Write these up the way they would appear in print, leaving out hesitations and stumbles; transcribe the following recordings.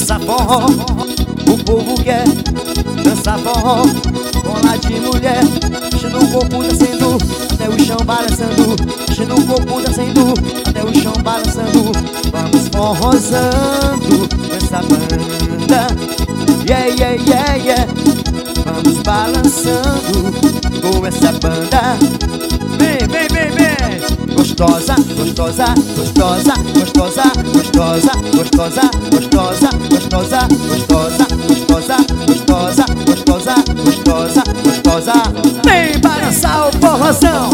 dança forró, o povo quer dança forró, bola de mulher, mexendo o corpo descendo, até o chão balançando, mexendo o corpo descendo, até o chão balançando. Vamos forrosando essa banda, yeah, yeah, yeah, yeah. Vamos balançando com essa banda. Vem, vem, vem, vem. Gostosa, gostosa, gostosa, gostosa, gostosa, gostosa, gostosa, gostosa, gostosa, gostosa, gostosa, gostosa, gostosa, gostosa. Vem balançar o forrozão.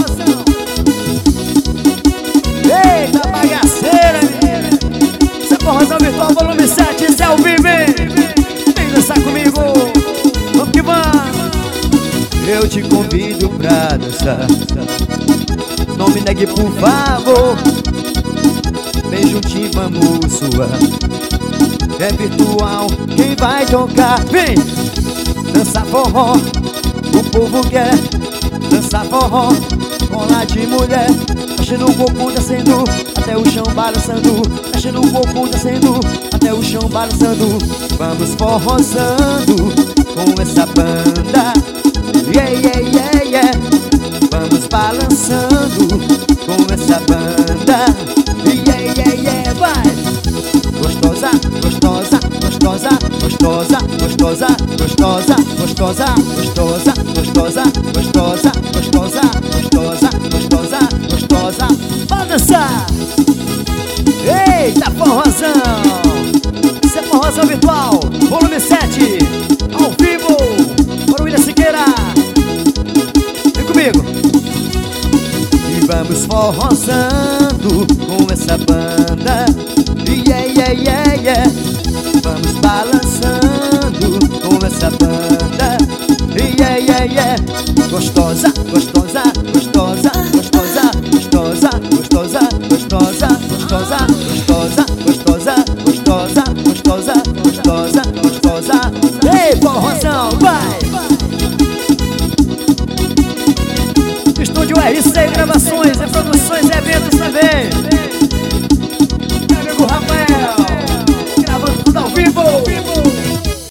Eita bagaceira, menina. Esse é forrozão virtual volume 7, esse é o vivo, hein? Vem dançar comigo. Vamos que vamos. Eu te convido pra dançar, não me negue por favor. Vem juntinho, vamos suar. É virtual, quem vai tocar? Vem! Dança forró, o povo quer dança forró, bola de mulher, mexendo o corpo descendo, até o chão balançando, mexendo o corpo descendo, até o chão balançando. Vamos forrosando com essa banda, yeah, yeah, yeah, yeah. Vamos balançando com essa banda, yeah, yeah, yeah, vai! Gostosa, gostosa, gostosa, gostosa, gostosa, gostosa, gostosa, gostosa, gostosa, gostosa, gostosa, gostosa, gostosa, gostosa. Vai dançar! Eita forrozão! Isso é forrozão virtual, volume 7, ao vivo, para o William Siqueira. Vem comigo! E vamos forrozando com essa banda, yeah, yeah, yeah, yeah. Vamos balançando com essa banda, yeah, yeah, yeah. Gostosa, gostosa, gostosa, gostosa, gostosa, gostosa, gostosa, gostosa, gostosa, gostosa, gostosa, gostosa, gostosa, gostosa. Ei, forrozão, vai! Estúdio RC Gravações e Produções e Eventos também.